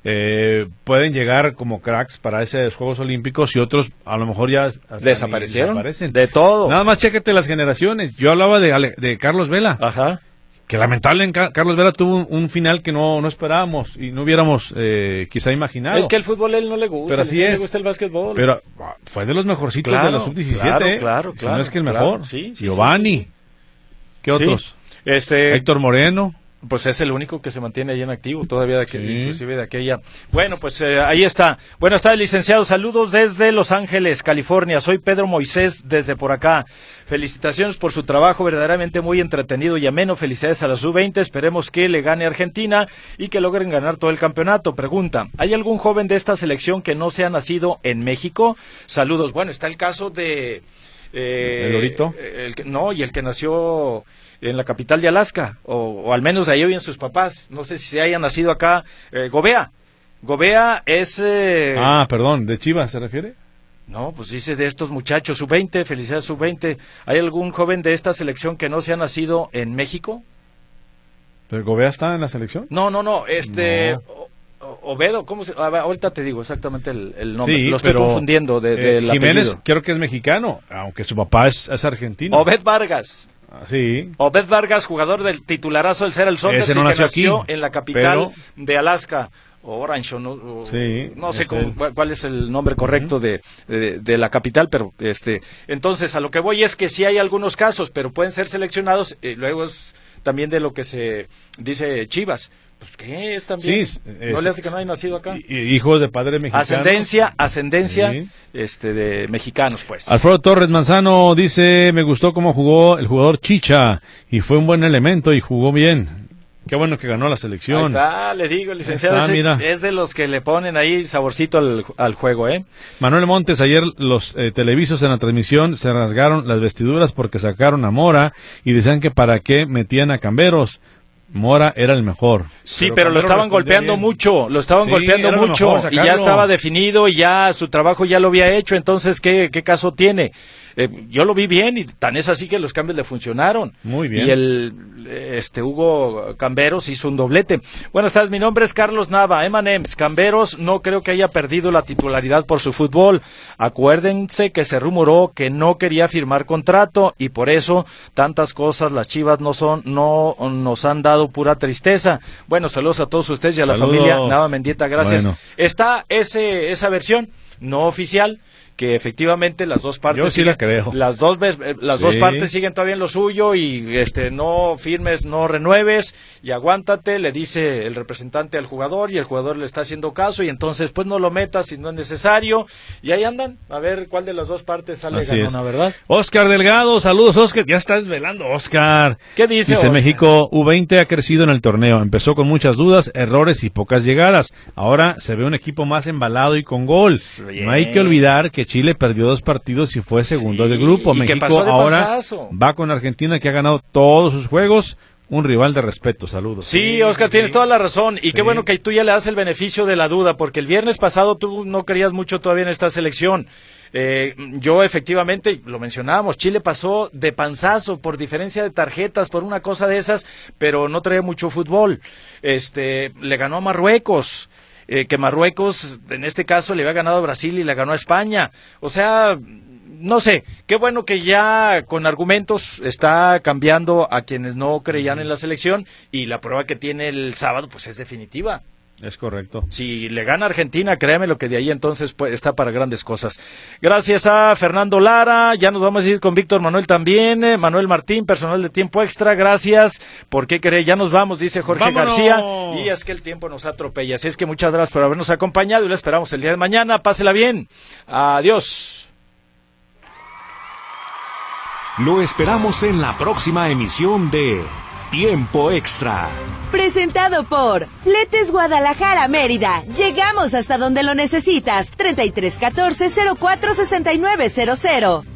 pueden llegar como cracks para esos Juegos Olímpicos y otros a lo mejor ya desaparecieron. Desaparecen. De todo. Nada más chéquete las generaciones. Yo hablaba de Carlos Vela. Ajá. Que lamentable, Carlos Vela tuvo un final que no esperábamos y no hubiéramos quizá imaginado. Es que el fútbol a él no le gusta, pero así es. Le gusta el básquetbol. Pero fue de los mejorcitos de la sub-17. Claro. Si no es que el mejor. Sí, Giovanni. Sí. ¿Qué otros? Héctor Moreno. Pues es el único que se mantiene ahí en activo todavía, inclusive de aquella. Bueno, pues ahí está. Buenas tardes, licenciado. Saludos desde Los Ángeles, California. Soy Pedro Moisés desde por acá. Felicitaciones por su trabajo, verdaderamente muy entretenido y ameno. Felicidades a la sub-20. Esperemos que le gane Argentina y que logren ganar todo el campeonato. Pregunta, ¿hay algún joven de esta selección que no sea nacido en México? Saludos. Bueno, está el caso de... ¿El Lorito? Y el que nació en la capital de Alaska, o al menos ahí viven sus papás. No sé si se haya nacido acá. Gobea es... perdón, ¿de Chivas se refiere? No, pues dice de estos muchachos, sub-20, felicidades sub-20. ¿Hay algún joven de esta selección que no se ha nacido en México? ¿Pero Gobea está en la selección? No. Obedo, ¿cómo se...? Ahorita te digo exactamente el nombre, sí, lo estoy confundiendo del Jiménez, apellido. creo que es mexicano, aunque su papá es argentino. Obed Vargas. Sí. Obed Vargas, jugador del titularazo del Seattle Sounders, ese no nació nació aquí, en la capital de Alaska. Orange, no sé cuál es el nombre correcto de la capital, pero entonces a lo que voy es que sí hay algunos casos, pero pueden ser seleccionados, luego es también de lo que se dice Chivas. Pues ¿qué es también? Sí, no le hace que no haya nacido acá. Hijos de padre mexicano. Ascendencia de mexicanos, pues. Alfredo Torres Manzano dice, me gustó cómo jugó el jugador Chicha y fue un buen elemento y jugó bien. Qué bueno que ganó la selección. Ahí está, le digo, licenciado, es de los que le ponen ahí saborcito al juego, ¿eh? Manuel Montes, ayer los televisos en la transmisión se rasgaron las vestiduras porque sacaron a Mora y decían que para qué metían a Camberos. Mora era el mejor. Sí, pero lo estaban golpeando mucho, y ya estaba definido y ya su trabajo ya lo había hecho, entonces ¿qué caso tiene? Yo lo vi bien y tan es así que los cambios le funcionaron. Muy bien. Y el Hugo Camberos hizo un doblete. Buenas tardes, mi nombre es Carlos Nava, M&M's. Camberos no creo que haya perdido la titularidad por su fútbol. Acuérdense que se rumoró que no quería firmar contrato y por eso tantas cosas las Chivas no nos han dado pura tristeza. Bueno, saludos a todos ustedes y a la familia Nava Mendieta, gracias. Bueno. Está esa versión no oficial que efectivamente las dos partes Yo sí la creo. las dos partes siguen todavía en lo suyo y no firmes, no renueves y aguántate, le dice el representante al jugador y el jugador le está haciendo caso y entonces pues no lo metas si no es necesario y ahí andan a ver cuál de las dos partes sale ganona, ¿verdad? Oscar Delgado, saludos Oscar, ya está desvelando Oscar. ¿Qué dice Oscar? México U20 ha crecido en el torneo, empezó con muchas dudas, errores y pocas llegadas, ahora se ve un equipo más embalado y con gol. Bien. No hay que olvidar que Chile perdió 2 partidos y fue segundo de grupo. México ahora va con Argentina, que ha ganado todos sus juegos. Un rival de respeto, saludos. Sí, Oscar, tienes toda la razón. Y qué bueno que tú ya le das el beneficio de la duda, porque el viernes pasado tú no creías mucho todavía en esta selección. Yo efectivamente, lo mencionábamos, Chile pasó de panzazo por diferencia de tarjetas, por una cosa de esas, pero no traía mucho fútbol. Le ganó a Marruecos. Que Marruecos, en este caso, le había ganado a Brasil y le ganó a España. O sea, no sé, qué bueno que ya con argumentos está cambiando a quienes no creían en la selección y la prueba que tiene el sábado pues es definitiva. Es correcto. Si le gana Argentina, créeme lo que de ahí entonces pues, está para grandes cosas. Gracias a Fernando Lara, ya nos vamos a ir con Víctor Manuel también, Manuel Martín, personal de Tiempo Extra, gracias. ¿Por qué querer? Ya nos vamos, dice Jorge ¡Vámonos! García, y es que el tiempo nos atropella. Así es que muchas gracias por habernos acompañado y lo esperamos el día de mañana. Pásela bien. Adiós. Lo esperamos en la próxima emisión de Tiempo Extra. Presentado por Fletes Guadalajara Mérida. Llegamos hasta donde lo necesitas. 3314-046900.